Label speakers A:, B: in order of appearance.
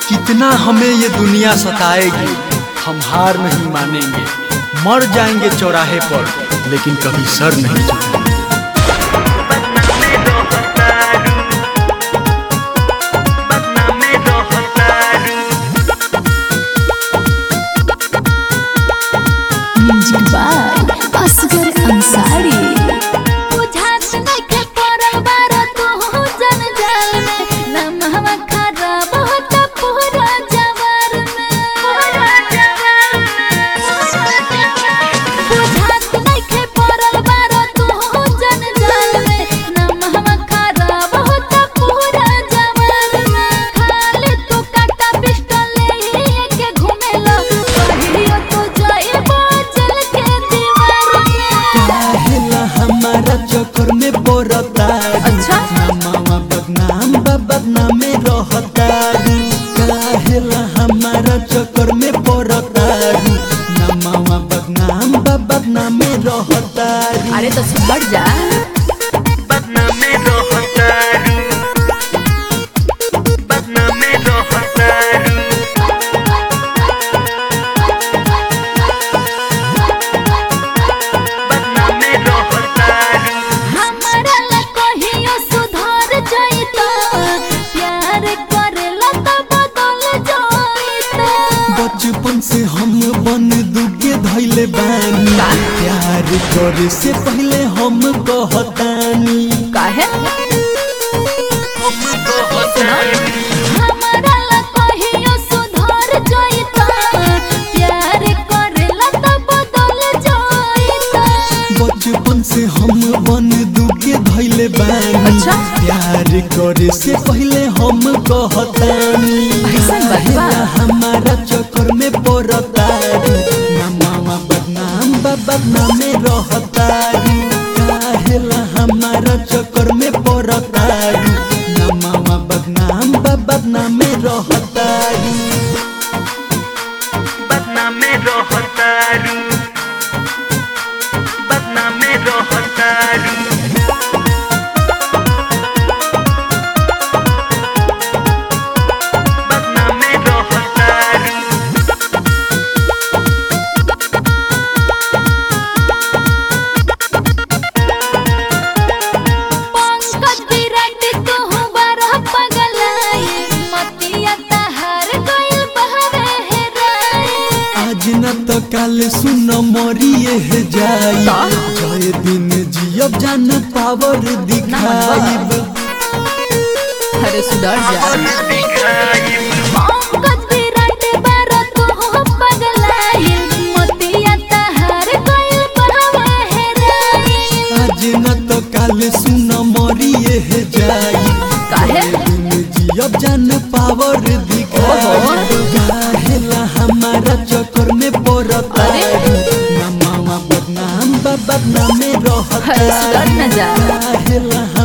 A: कितना हमें ये दुनिया सताएगी, हम हार नहीं मानेंगे। मर जाएंगे चौराहे पर, लेकिन कभी सर नहीं झुकाएंगे।
B: Music by Asgar Ansari.
A: अच्छा नमावा बदनाम बदनाम में रहतारू, काहेला हमारा चक्कर में पड़तारू। नमावा बदनाम बदनाम में रहतारू।
B: अरे तो सुधर जा।
A: बदनाम में रहतारू, बदनाम में रहतारू। बचपन से हम बन दुगे धैले बानी, प्यार करे से पहले हम कहतानी।
B: काहे
A: बचपन से हम बन दुगे धैले बानी।
B: अच्छा?
A: प्यार करे से पहले हम कहतानी। हमारा चक्कर में पड़तारू, नमावा बदनाम बदनाम में रहतारू। काहेला हमारा चक्कर में पड़तारू, नमावा बदनाम बदनाम में रहतारू। बदनाम में रहतारू, बदनाम में रहतारू। तो काल सुन मरिए है जाई, जय दिन जियब जान पावर दिखाइब।
B: अरे सुधर जा।
A: आज न तो काल सुन मरिए है जाई,
B: काहे
A: दिन जियब जान पावर दिखाइब। काहेला हमारा चक्कर में पड़तारू, नमावा बदनाम बदनाम में रहतारू।
B: सुधर न जा।
A: काहेला